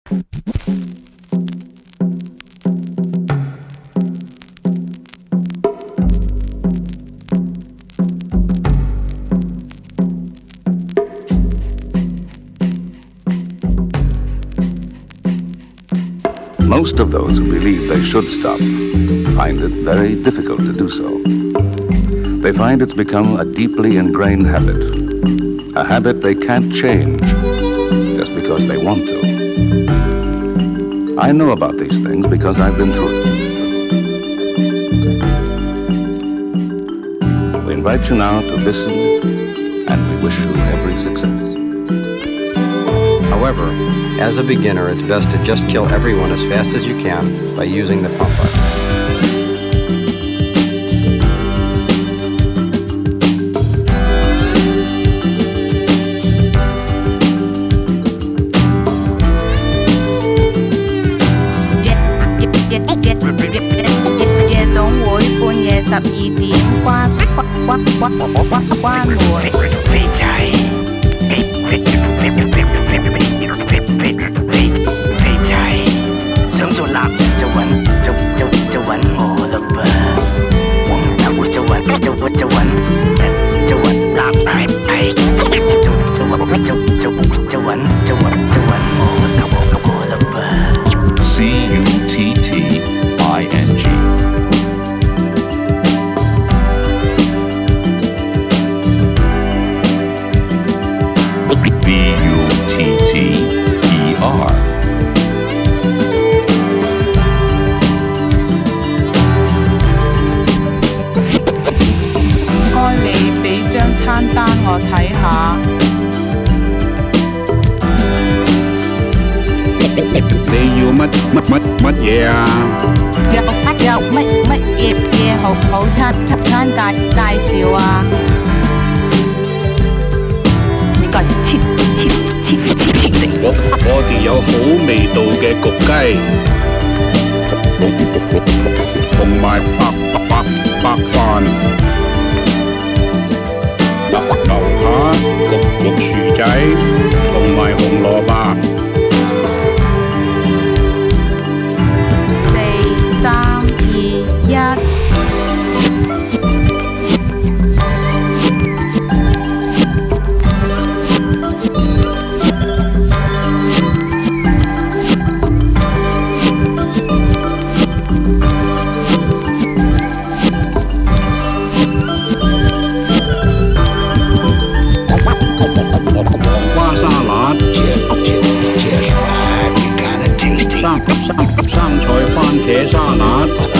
Most of those who believe they should stop find it very difficult to do so. They find it's become a deeply ingrained habit, a habit they can't change just because they want to. I know about these things because I've been through it. We invite you now to listen, and we wish you every success. However, as a beginner, it's best to just kill everyone as fast as you can by using the pump button. 夜總會半夜12點關門。飛仔，想做立就揾我啦噃，黃豆就揾立牌，就揾我啦噃。 CUTTING BUTTER 唔該你俾張餐單我睇下。 你要乜嘢啊？ 有乜嘢好餐介紹啊？ 我哋有好味道嘅焗雞，同埋白飯、牛扒、焗薯仔，同埋紅蘿蔔。 4、3、2、1。 生菜番茄沙律。